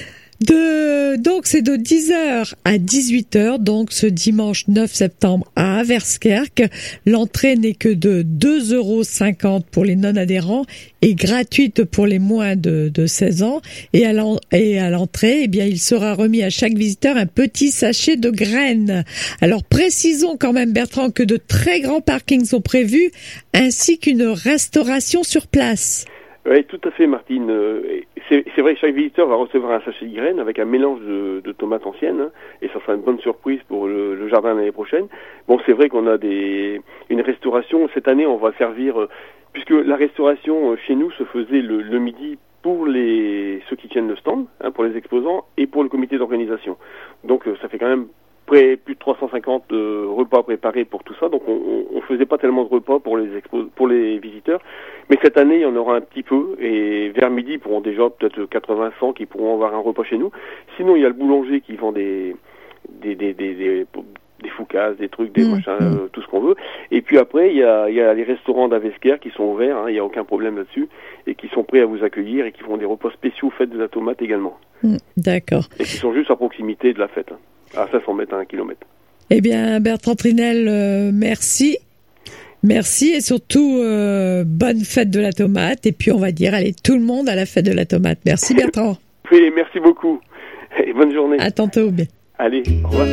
Donc c'est de 10h à 18h, donc ce dimanche 9 septembre à Averskerk. L'entrée n'est que de 2,50 € pour les non-adhérents et gratuite pour les moins de 16 ans. Et à l'entrée, eh bien, il sera remis à chaque visiteur un petit sachet de graines. Alors précisons quand même, Bertrand, que de très grands parkings sont prévus, ainsi qu'une restauration sur place. Oui, tout à fait, Martine. C'est vrai que chaque visiteur va recevoir un sachet de graines avec un mélange de tomates anciennes, hein, et ça sera une bonne surprise pour le jardin l'année prochaine. Bon, c'est vrai qu'on a une restauration. Cette année, on va servir, puisque la restauration chez nous se faisait le midi pour ceux qui tiennent le stand, hein, pour les exposants, et pour le comité d'organisation. Donc ça fait quand même plus de 350 repas préparés pour tout ça, donc on faisait pas tellement de repas pour les visiteurs, mais cette année il y en aura un petit peu, et vers midi ils pourront déjà peut-être 80-100 qui pourront avoir un repas chez nous. Sinon il y a le boulanger qui vend des foucasses, des trucs, des machins, tout ce qu'on veut. Et puis après, il y a les restaurants d'Avesker qui sont ouverts, hein, il n'y a aucun problème là-dessus, et qui sont prêts à vous accueillir et qui font des repas spéciaux faits de la tomate également. D'accord. Et qui sont juste à proximité de la fête, hein, à 500 mètres à 1 kilomètre. Eh bien, Bertrand Trinel, merci. Merci et surtout, bonne fête de la tomate. Et puis, on va dire, allez, tout le monde à la fête de la tomate. Merci, Bertrand. Oui, merci beaucoup. Et bonne journée. À tantôt. Allez, au revoir.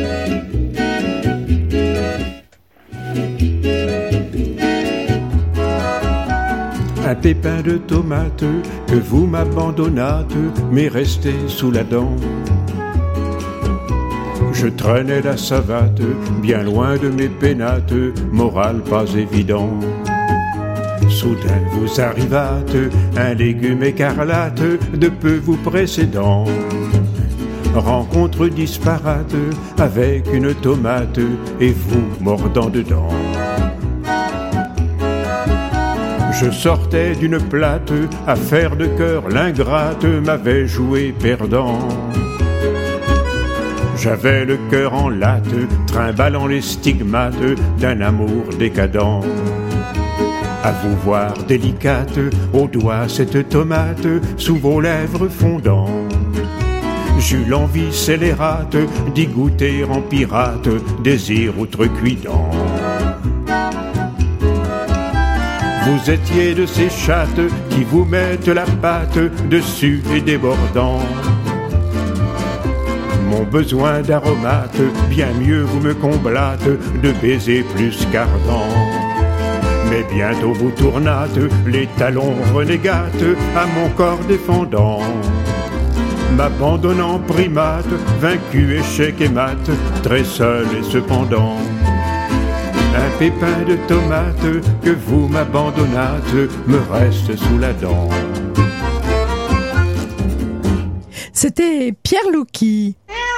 Un pépin de tomate que vous m'abandonnâtes, mais resté sous la dent. Je traînais la savate, bien loin de mes pénates, morale pas évident. Soudain vous arrivâtes, un légume écarlate, de peu vous précédant. Rencontre disparate, avec une tomate, et vous mordant dedans. Je sortais d'une plate, affaire de cœur, l'ingrate m'avait joué perdant. J'avais le cœur en latte, trimballant les stigmates d'un amour décadent. À vous voir délicate, au doigt cette tomate, sous vos lèvres fondant. J'eus l'envie scélérate d'y goûter en pirate, désir outrecuidant. Vous étiez de ces chattes qui vous mettent la patte dessus et débordant. Mon besoin d'aromates, bien mieux vous me comblâtes, de baisers plus qu'ardents. Mais bientôt vous tournâtes, les talons renégates, à mon corps défendant. M'abandonnant primate, vaincu échec et mat, très seul et cependant. Un pépin de tomate que vous m'abandonnâtes me reste sous la dent. C'était Pierre Louki.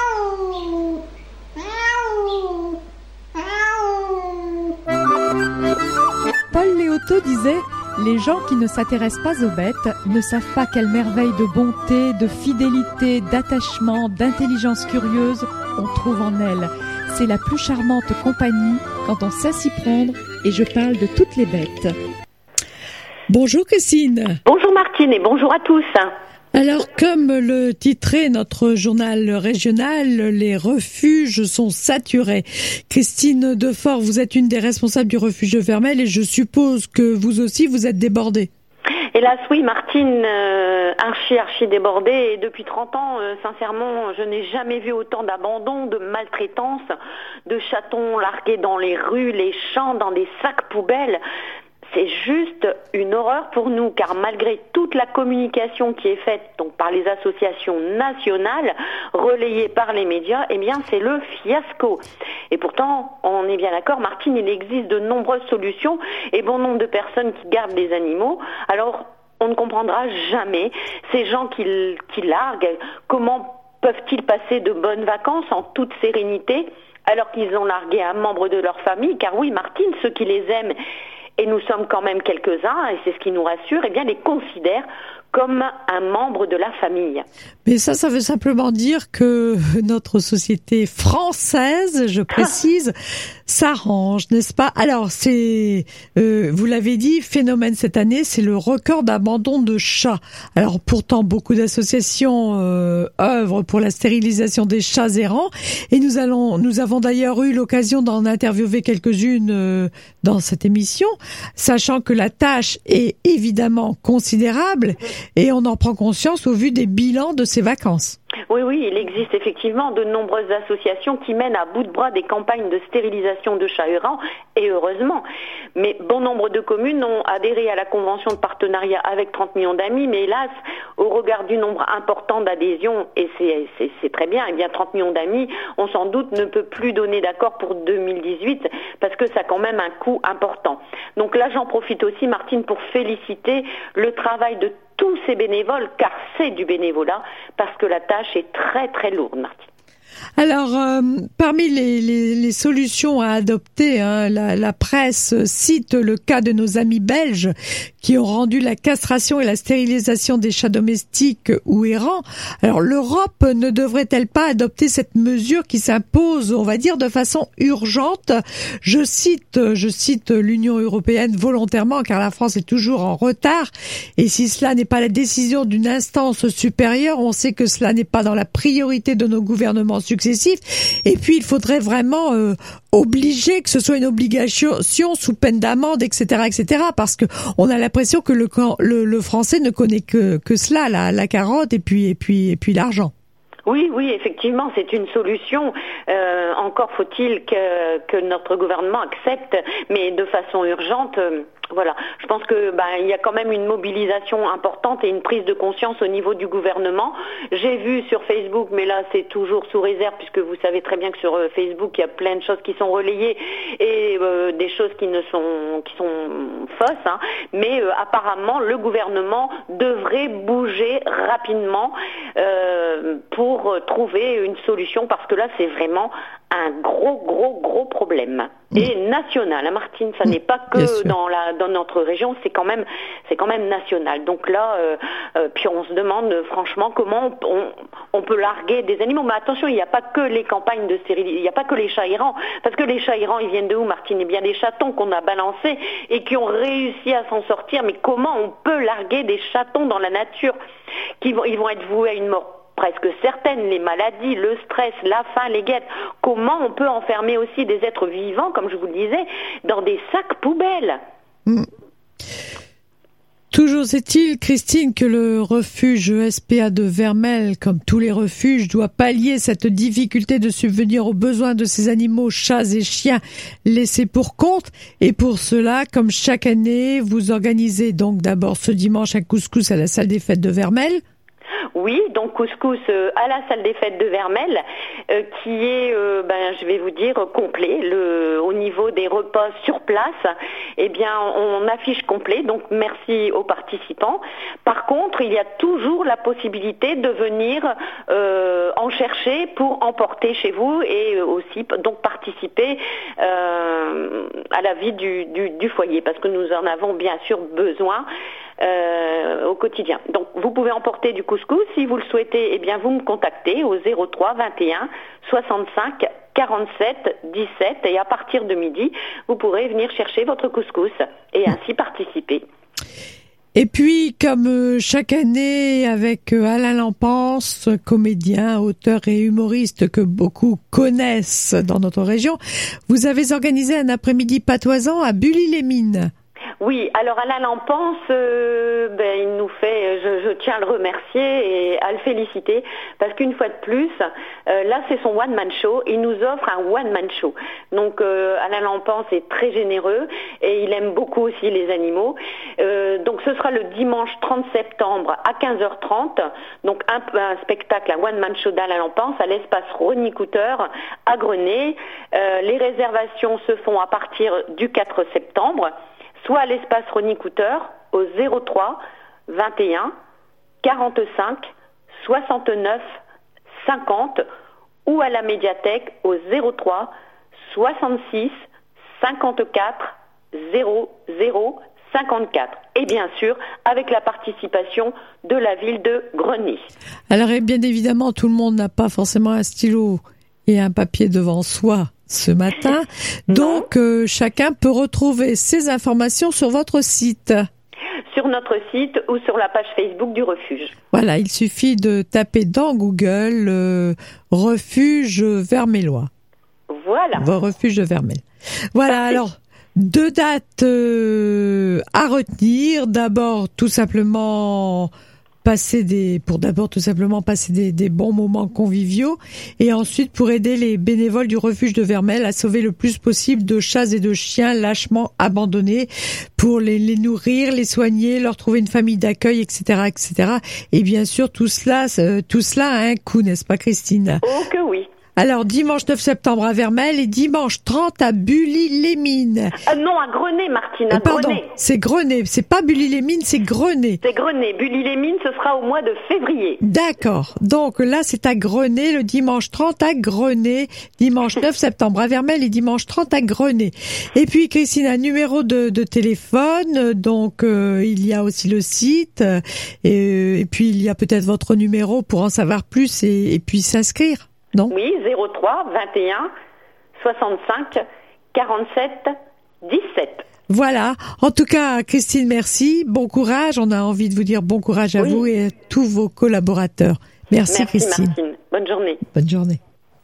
Paul Léoto disait « Les gens qui ne s'intéressent pas aux bêtes ne savent pas quelle merveille de bonté, de fidélité, d'attachement, d'intelligence curieuse on trouve en elles. C'est la plus charmante compagnie quand on sait s'y prendre et je parle de toutes les bêtes. » Bonjour Christine. Bonjour Martine et bonjour à tous. Alors, comme le titrait notre journal régional, les refuges sont saturés. Christine Defort, vous êtes une des responsables du refuge de Vermelles et je suppose que vous aussi, vous êtes débordée. Hélas, oui, Martine, archi débordée. Et depuis 30 ans, sincèrement, je n'ai jamais vu autant d'abandon, de maltraitance, de chatons largués dans les rues, les champs, dans des sacs poubelles. C'est juste une horreur pour nous, car malgré toute la communication qui est faite donc par les associations nationales, relayée par les médias, eh bien c'est le fiasco. Et pourtant, on est bien d'accord, Martine, il existe de nombreuses solutions et bon nombre de personnes qui gardent les animaux. Alors, on ne comprendra jamais ces gens qui larguent. Comment peuvent-ils passer de bonnes vacances en toute sérénité alors qu'ils ont largué un membre de leur famille? Car oui, Martine, ceux qui les aiment, et nous sommes quand même quelques-uns, et c'est ce qui nous rassure, eh bien les considèrent comme un membre de la famille. Mais ça veut simplement dire que notre société française, je précise, s'arrange, n'est-ce pas? Alors, c'est, vous l'avez dit, phénomène cette année, c'est le record d'abandon de chats. Alors, pourtant, beaucoup d'associations œuvrent pour la stérilisation des chats errants, et nous avons d'ailleurs eu l'occasion d'en interviewer quelques-unes dans cette émission, sachant que la tâche est évidemment considérable, et on en prend conscience au vu des bilans de ces vacances. Oui, il existe effectivement de nombreuses associations qui mènent à bout de bras des campagnes de stérilisation de chats errants, et heureusement. Mais bon nombre de communes ont adhéré à la convention de partenariat avec 30 millions d'amis, mais hélas, au regard du nombre important d'adhésions, et c'est très bien, et bien 30 millions d'amis, on sans doute ne peut plus donner d'accord pour 2018, parce que ça a quand même un coût important. Donc là, j'en profite aussi, Martine, pour féliciter le travail de tous ces bénévoles, car c'est du bénévolat, parce que la tâche est très très lourde, Martine. Alors, parmi les solutions à adopter, la presse cite le cas de nos amis belges qui ont rendu la castration et la stérilisation des chats domestiques ou errants. Alors, l'Europe ne devrait-elle pas adopter cette mesure qui s'impose, on va dire, de façon urgente? Je cite l'Union européenne volontairement, car la France est toujours en retard. Et si cela n'est pas la décision d'une instance supérieure, on sait que cela n'est pas dans la priorité de nos gouvernements successifs. Et puis, il faudrait vraiment obliger, que ce soit une obligation sous peine d'amende, etc., parce que on a l'impression que le français ne connaît que cela, la carotte et puis l'argent. Oui, effectivement, c'est une solution. Encore faut-il que notre gouvernement accepte, mais de façon urgente. Voilà, je pense que il y a quand même une mobilisation importante et une prise de conscience au niveau du gouvernement. J'ai vu sur Facebook, mais là c'est toujours sous réserve, puisque vous savez très bien que sur Facebook il y a plein de choses qui sont relayées et des choses qui sont fausses. Mais apparemment le gouvernement devrait bouger rapidement pour trouver une solution, parce que là c'est vraiment un gros problème et national. Martine, ça n'est pas que dans notre région, c'est quand même national. Donc là, puis on se demande franchement comment on peut larguer des animaux. Mais attention, il n'y a pas que les campagnes de stérilisation, il n'y a pas que les chats errants, parce que les chats errants, ils viennent de où, Martine? Eh bien, des chatons qu'on a balancés et qui ont réussi à s'en sortir. Mais comment on peut larguer des chatons dans la nature ils vont être voués à une mort presque certaines, les maladies, le stress, la faim, les guêtres. Comment on peut enfermer aussi des êtres vivants, comme je vous le disais, dans des sacs poubelles? Toujours est-il, Christine, que le refuge SPA de Vermelles, comme tous les refuges, doit pallier cette difficulté de subvenir aux besoins de ces animaux, chats et chiens laissés pour compte. Et pour cela, comme chaque année, vous organisez donc d'abord ce dimanche un couscous à la salle des fêtes de Vermelles. Oui, donc couscous à la salle des fêtes de Vermelles, qui est, je vais vous dire, complet. Au niveau des repas sur place, eh bien, on affiche complet. Donc, merci aux participants. Par contre, il y a toujours la possibilité de venir en chercher pour emporter chez vous et aussi donc participer à la vie du foyer, parce que nous en avons bien sûr besoin. Au quotidien. Donc vous pouvez emporter du couscous si vous le souhaitez. Eh bien vous me contactez au 03 21 65 47 17 et à partir de midi vous pourrez venir chercher votre couscous et ainsi participer. Et puis, comme chaque année, avec Alain Lampens, comédien, auteur et humoriste que beaucoup connaissent dans notre région, vous avez organisé un après-midi patoisant à Bully-les-Mines. Oui, alors Alain Lampens, il nous fait, je tiens à le remercier et à le féliciter, parce qu'une fois de plus, là c'est son one-man show, il nous offre un one-man show. Donc Alain Lampens est très généreux et il aime beaucoup aussi les animaux. Donc ce sera le dimanche 30 septembre à 15h30, donc un spectacle, un one-man show d'Alain Lampens à l'espace Ronnie Couteur à Grenay. Les réservations se font à partir du 4 septembre. Soit à l'espace Ronnie Couteur au 03 21 45 69 50 ou à la médiathèque au 03 66 54 00 54. Et bien sûr, avec la participation de la ville de Greny. Alors, et bien évidemment, tout le monde n'a pas forcément un stylo et un papier devant soi ce matin. Donc, chacun peut retrouver ces informations sur votre site. Sur notre site ou sur la page Facebook du refuge. Voilà, il suffit de taper dans Google refuge vermellois. Voilà. Refuge de Vermelles. Voilà, parfait. Alors, 2 dates à retenir. D'abord, tout simplement passer des bons moments conviviaux, et ensuite pour aider les bénévoles du refuge de Vermelles à sauver le plus possible de chats et de chiens lâchement abandonnés, pour les nourrir, les soigner, leur trouver une famille d'accueil, etc., etc. Et bien sûr, tout cela a un coût, n'est-ce pas, Christine? Oh que oui. Alors, dimanche 9 septembre à Vermelles et dimanche 30 à Bully-les-Mines. Non, à Grenay, Martine, à Pardon, Grenay. c'est Grenay. C'est pas Bully-les-Mines, c'est Grenay. C'est Grenay. Bully-les-Mines, ce sera au mois de février. D'accord. Donc là, c'est à Grenay, le dimanche 30 à Grenay, dimanche 9 septembre à Vermelles et dimanche 30 à Grenay. Et puis, Christine, un numéro de téléphone. Donc, il y a aussi le site. Et puis, il y a peut-être votre numéro pour en savoir plus et puis s'inscrire. Non? Oui, 03 21 65 47 17. Voilà. En tout cas, Christine, merci. Bon courage. On a envie de vous dire bon courage à vous et à tous vos collaborateurs. Merci Christine. Martine. Bonne journée. Bonne journée.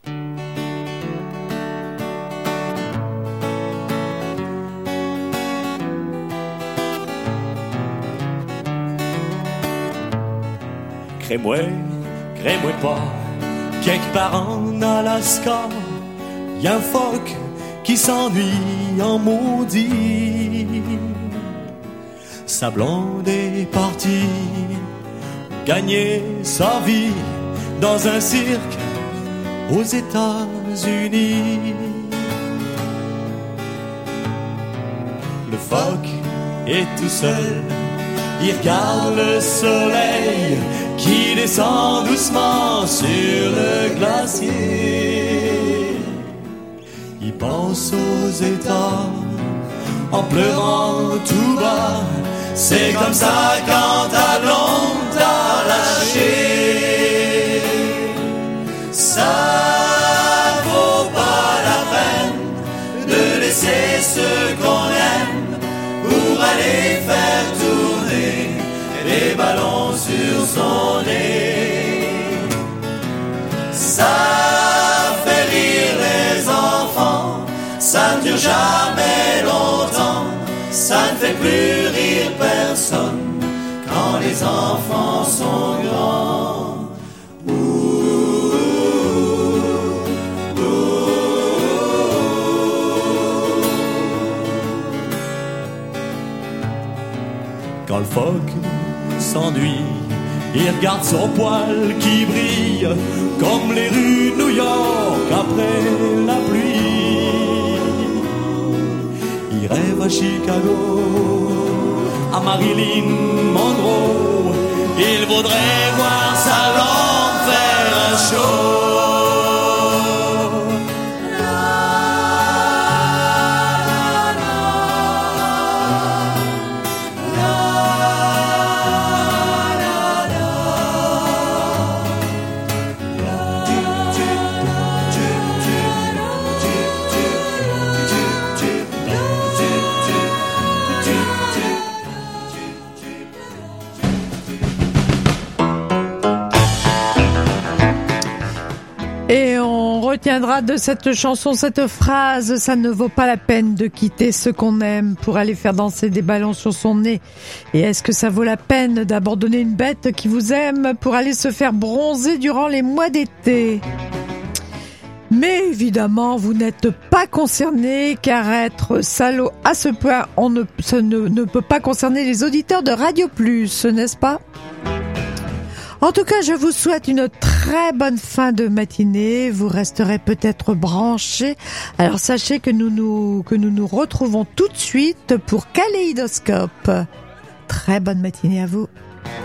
Crée-moi pas. Quelque part en Alaska, y a un phoque qui s'ennuie en maudit. Sa blonde est partie gagner sa vie dans un cirque aux États-Unis. Le phoque est tout seul, il regarde le soleil qui descend doucement sur le glacier. Il pense aux États en pleurant tout bas. C'est comme ça quand ta blonde t'a lâché. Ça vaut pas la peine de laisser ce qu'on aime pour aller faire tourner les ballons sur son nez. Ça fait rire les enfants, ça ne dure jamais longtemps, ça ne fait plus rire personne quand les enfants sont grands. Quand le phoque s'ennuie, il regarde son poil qui brille comme les rues de New York après la pluie. Il rêve à Chicago, à Marilyn Monroe. Il voudrait voir sa lampe faire un show. Retiendra de cette chanson cette phrase: ça ne vaut pas la peine de quitter ce qu'on aime pour aller faire danser des ballons sur son nez. Et est-ce que ça vaut la peine d'abandonner une bête qui vous aime pour aller se faire bronzer durant les mois d'été? Mais évidemment, vous n'êtes pas concerné, car être salaud à ce point, ça ne peut pas concerner les auditeurs de Radio Plus, n'est-ce pas? En tout cas, je vous souhaite une très bonne fin de matinée. Vous resterez peut-être branchés. Alors sachez que nous nous retrouvons tout de suite pour Kaléidoscope. Très bonne matinée à vous.